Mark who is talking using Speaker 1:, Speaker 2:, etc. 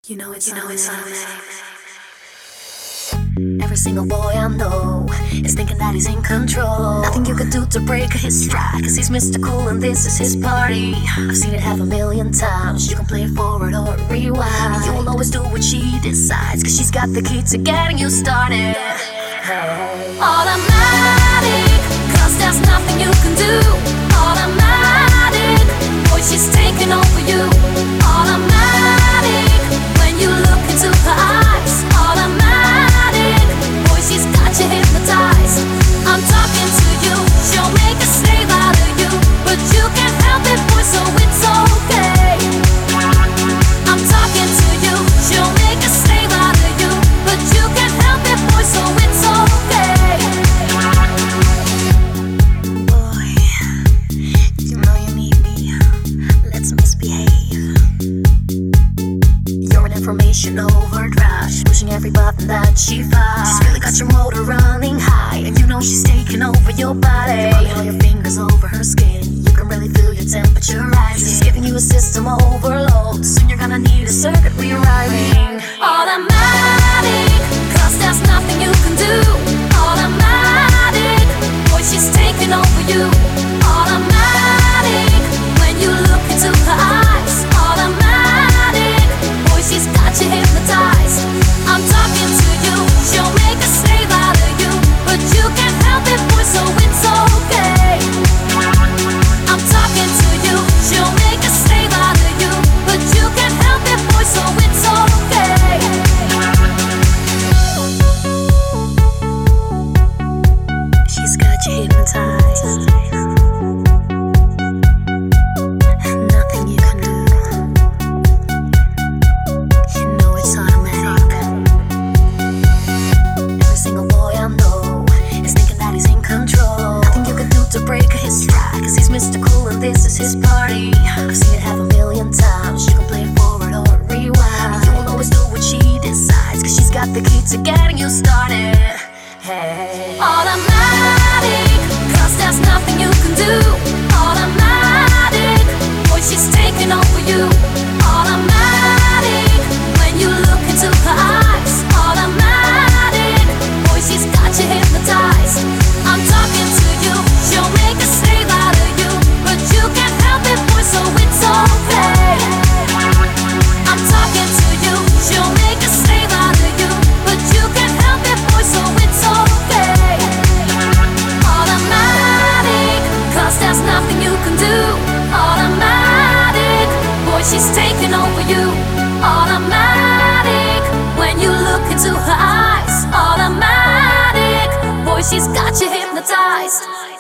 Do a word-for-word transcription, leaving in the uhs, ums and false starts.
Speaker 1: You know it's, you know it's automatic. Every single boy I know is thinking that he's in control. Nothing you could do to break his stride, cause he's Mister Cool and this is his party. I've seen it half a million times. You can play it forward or rewind. You will always do what she decides, cause she's got the key to getting you started. Hey. Automatic, cause there's nothing you can do. Automatic, boy, she's taking over you. Automatic, when you look into her eyes. Automatic, boy, she's got you hypnotized. I'm talking to you, she'll make a slave out of you, but you can't help it, boy, so it's okay. I'm talking to you, she'll make a slave out of you, but you can't help it, boy, so it's okay. Boy, you know you need me, let's misbehave. You're an information overdrive, she's pushing every button that she finds. She's really got your motor running high, and you know she's taking over your body. Running all your fingers over her skin, you can really feel your temperature rising. She's giving you a system overload, soon you're gonna need a circuit rewriting. Automatic, cause there's nothing you can do. Automatic, boy, she's taking over you. Automatic, when you look into her eyes. Automatic, boy, she's got you hypnotized. I'm talking to you, she'll make a slave out of you, but you can't help it, boy, so it's okay. I'm talking to you, she'll make a slave out of you, but you can't help it, boy, so it's okay. She's got you hypnotized. Nothing you can do. You know it's automatic. Every single boy I know is thinking that he's in control. Nothing you can do to break his stride, cause he's Mister Cool and this is his party. I've seen it half a million times. You can play it forward or rewind. You will always do what she decides, cause she's got the key to getting you started. Hey. Automatic, cause there's nothing you can do. Automatic, boy, she's taking over you. Automatic, when you look into her eyes. Automatic, boy, she's got you hypnotized. I'm talking to you, she'll make a slave out of you, but you can't help it, boy, so it's okay. I'm talking to you, she'll make a slave out of you, but you can't help it, boy, so it's okay. Automatic, cause there's nothing you can do. Automatic, boy, she's taking over you. Automatic, when you look into her eyes. Automatic, boy, she's got you hypnotized.